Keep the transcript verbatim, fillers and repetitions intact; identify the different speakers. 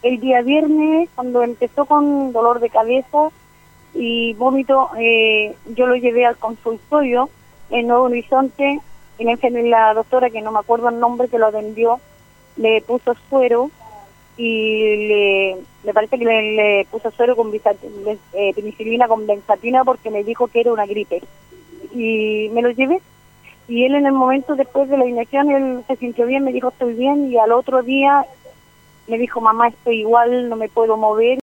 Speaker 1: el día viernes, cuando empezó con dolor de cabeza y vómito, eh, yo lo llevé al consultorio en Nuevo Horizonte, y la, enfer- la doctora, que no me acuerdo el nombre, que lo atendió, le puso suero y le, le parece que le, le puso suero con bisat- eh, penicilina con benzatina, porque me dijo que era una gripe. Y me lo llevé, y él en el momento después de la inyección, él se sintió bien, me dijo estoy bien, y al otro día me dijo mamá estoy igual, no me puedo mover.